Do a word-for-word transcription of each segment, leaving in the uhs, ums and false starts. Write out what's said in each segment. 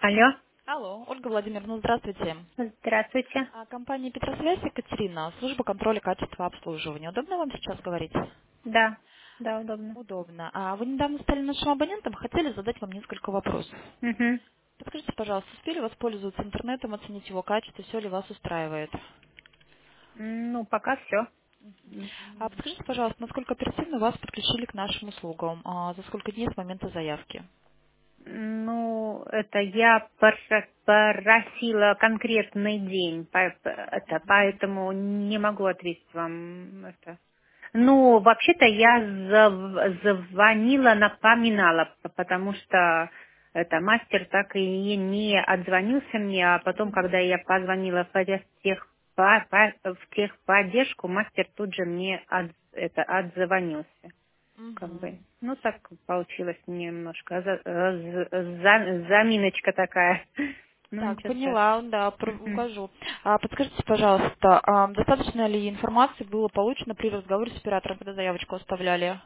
Алло, Алло, Ольга Владимировна, здравствуйте. здравствуйте. А, Компания Петросвязь Екатерина, служба контроля качества обслуживания. Удобно вам сейчас говорить? Да, да, удобно. Удобно. А вы недавно стали нашим абонентом, хотели задать вам несколько вопросов. Угу. Подскажите, пожалуйста, успели воспользоваться интернетом, оценить его качество, все ли вас устраивает? Ну, пока все. А подскажите, пожалуйста, насколько оперативно вас подключили к нашим услугам? А за сколько дней с момента заявки? Ну, это я проша- просила конкретный день, по- это, поэтому не могу ответить вам это. Ну, вообще-то я зав- звонила, напоминала, п- потому что это мастер так и не отзвонился мне, а потом, когда я позвонила в тех, по- по- в техподдержку, мастер тут же мне от- это, отзвонился. Как бы, Мгм. ну так получилось немножко, за- за- за- заминочка такая. Ну, Так, ничего поняла, да, про- страшного. укажу. А подскажите, пожалуйста, а, достаточно ли информации было получено при разговоре с оператором, когда заявочку оставляли?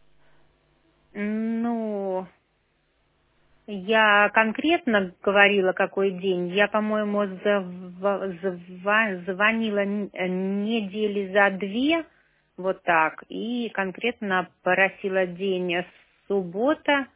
Ну, я конкретно говорила, какой день. Я, по-моему, зав- зава- звонила н- недели за две, вот так, и конкретно просила день суббота.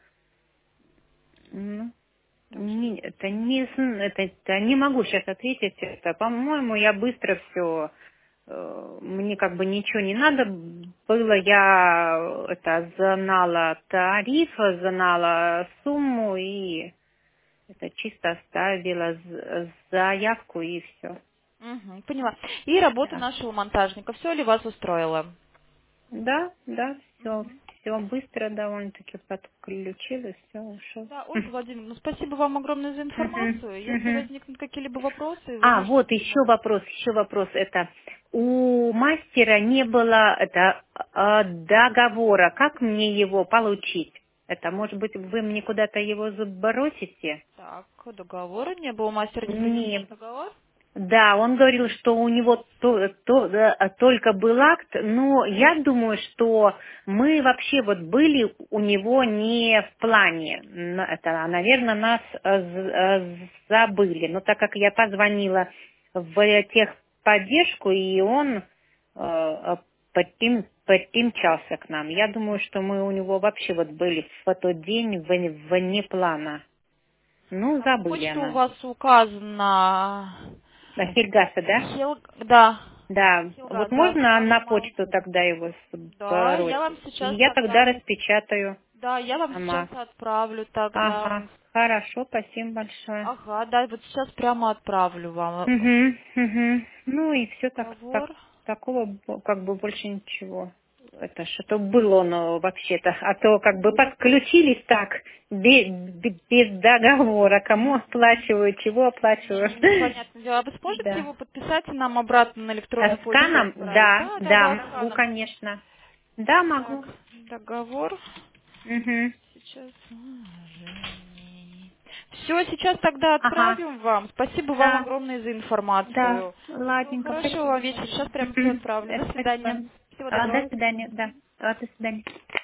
Ну, Так, сейчас. не, это не, зн- это, это не могу сейчас ответить. Это, по-моему, я быстро все, мне как бы ничего не надо было. Я э, это знала тариф, знала сумму и это чисто оставила з- заявку и все. Мгм, поняла. И работа Да, нашего монтажника, все ли вас устроило? да, да, все, Мгм. все быстро довольно-таки подключил и все ушел. Да, Ольга Владимировна, ну, спасибо вам огромное за Мгм, информацию. Если мгм. возникнут какие-либо вопросы, вы А, можете... вот еще вопрос, еще вопрос. Это у мастера не было это э, договора. Как мне его получить? Это, может быть, вы мне куда-то его забросите? Так, договора не было, мастер не приносил Не. договор? Да, он говорил, что у него то- то- да, только был акт, но я думаю, что мы вообще вот были у него не в плане. На- Это, наверное, нас э, з- э, забыли. Но так как я позвонила в техподдержку, и он э, э, подтим- подтимчался к нам. Я думаю, что мы у него вообще вот были в тот день вне, вне плана. Ну, Так, забыли о почта у нас. вас указана... На Хельгаса, да? Хел... Да, Да, вот Хилгаз, да, можно на Самармау. почту тогда его Да, я вам сбросить? И сейчас я тогда тогда... распечатаю Да, я вам сейчас сама. отправлю тогда. Ага, хорошо, спасибо большое. Ага, да, вот сейчас прямо отправлю вам Угу, угу. Ну и все так, так, договор. такого бо- как бы больше ничего. Это что было оно вообще-то. А то как бы подключились так, без, без договора. Кому оплачиваю, чего оплачиваю. М, Понятно дело. А вы сможете Да. его подписать и нам обратно на А электронную почту сканом? отправить? Да, Да, да, да, да, могу, сканом. конечно. Да, Так, могу. договор. Угу. Сейчас. Все, сейчас тогда Ага, отправим вам. Спасибо вам да, огромное за да, информацию. Всего ладненько, хорошего спасибо. вечера. Сейчас прямо все Мгм. отправлю. Э, До Спасибо. свидания. Всего А, до доброго. свидания, да. А, до свидания.